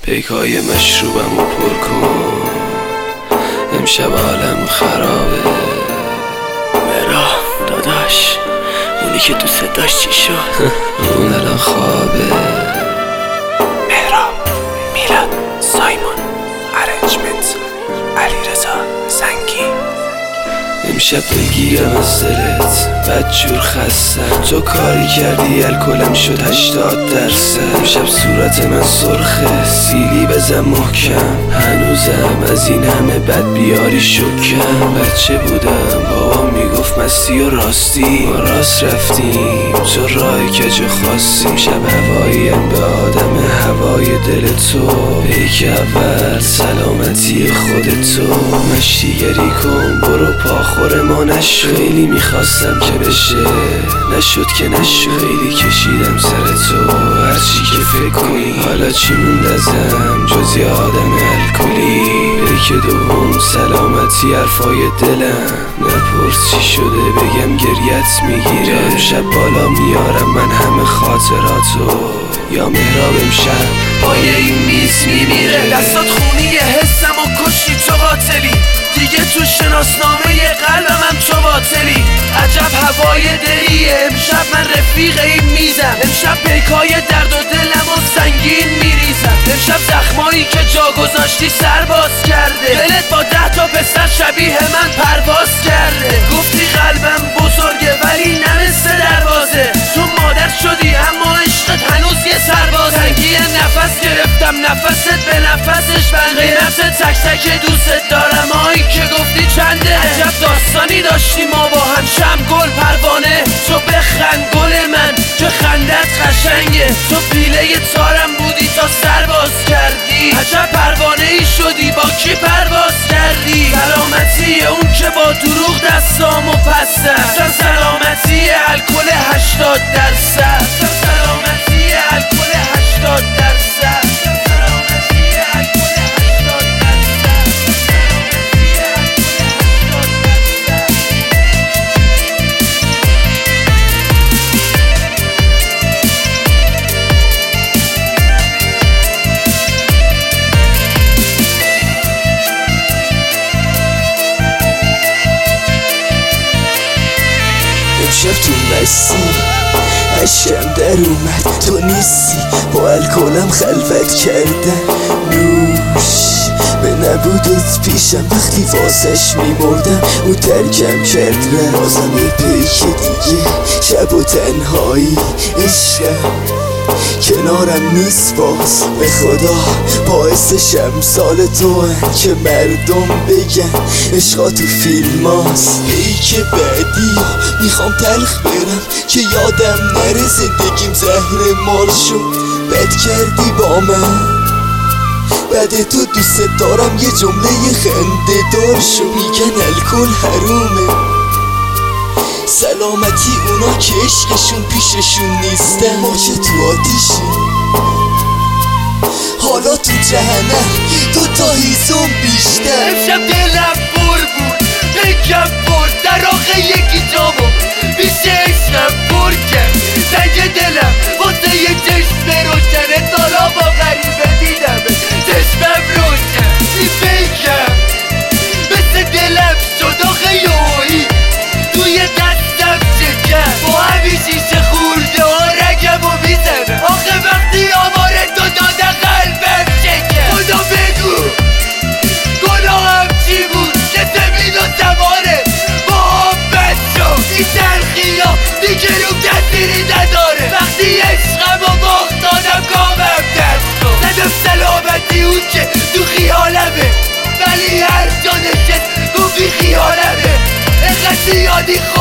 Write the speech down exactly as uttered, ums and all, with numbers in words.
پیکای مشروبم رو پر کن، امشب عالم خرابه. مهراب داداش، اونی که دوست داشت چی شد؟ اون الان خوابه. مهراب، میلاد، سایمون، ارنجمنت، علیرضا زنگی. امشب بگیرم از دلت، بدجور خستم. تو کاری کردی الکلم شد هشتاد درصد. امشب صورت من سرخه، سیلی بزن محکم. هنوزم از این همه بد بیاری شکم. بچه بودم بابام میگفت مستی و راستی، ما راست رفتیم تو راه کج خواستی. امشب هواییم به آدم هوای دل تو، پیک اول سلامتی خود تو. مشتیگری کن برو پاخور ما نشد. خیلی میخواستم که بشه نشد که نشد. خیلی کشیدم سر تو هرچی که فکر کنی. حالا چی موند ازم جز یه آدم الکلی؟ پیک دوم سلامتی حرفای دلم. نپرس چی شده بگم گریت میگیره. امشب بالا میارم من همه خاطراتو. یا مهراب امشب پای این میز میمیره. دستات خونی حسم و کشتی تو قاتلی. دیگه تو شناسنامه قلبم تو باطلی. عجب هوای دلیه. امشب من رفیق این میزم. امشب پیکای درد و دلم و سنگین میریزم. امشب زخمایی که جا گذاشتی سرباز کرده. دلت با ده تا پسر شبیه من پرواز کرده. گفتی قلبم بزرگه ولی نمسته دروازه. تو مادر شدی اما عشقت هنوز یه سرباز. سنگی نفس گرفتم نفست به نفسش بنده. قیمت تک تک دوست دارم هایی که گفتی چنده. عجب داستانی داشتی ما با هم شمگل پروانه. تو بخند گل من که خندت قشنگه. تو پیله تارم بودی تا سرباز کردی. عجب پروانه ای شدی با کی پرواز کردی. سلامتی اون که با دروغ دستامو پس زد. سلامتی الکل هشتاد درصد. سلامتی الکل هشتاد درصد. امشب تو مستی عشقم در اومد تو نیستی. با الکلم خلوت کردم نوش به نبودت پیشم. وقتی واسش میمردم او ترکم کرد رفت. بازم یه پیک دیگه شب و تنهایی. عشقم کنارم نیست باز. به خدا باعث شمسال تو هم که مردم بگن عشقا تو فیلم هاست. پیک بعدی ها میخوام تلخ برم که یادم نره زندگیم زهر مار شد. بد کردی با من بعد تو دوست دارم یه جمله خنده دار شد. میگن الکل حرومه سلامتی اونا که عشقشون پیششون نیستن. ما که تو آتیشیم حالا تو جهنم دو تا هیزم بیشتر. امشب دلم پر بود پیکم پر در آخه یکی جامو بیشه عشقم پر کرد. زنگ دلم واسه یه چشم روشنه. تالا با غریبه دیدم چشمم روشن. این پیکم مثل دلم شد آخه یوهی توی دستم شکر. با همین شیشه خورده ها رگم و میزنم. آخه وقتی آوار تو داده قلبم شکر. خدا بگو گناهم چی بود که زمین و زمانه با هم بد شد. این تلخی ها دیگه رو کسیری نداره. وقتی عشقم و باخت دادم کامم دست شد. ندم سلامتی اون که تو خیالمه ولی هر جا نشست گفتی خیالمه. اینقدر زیادی خود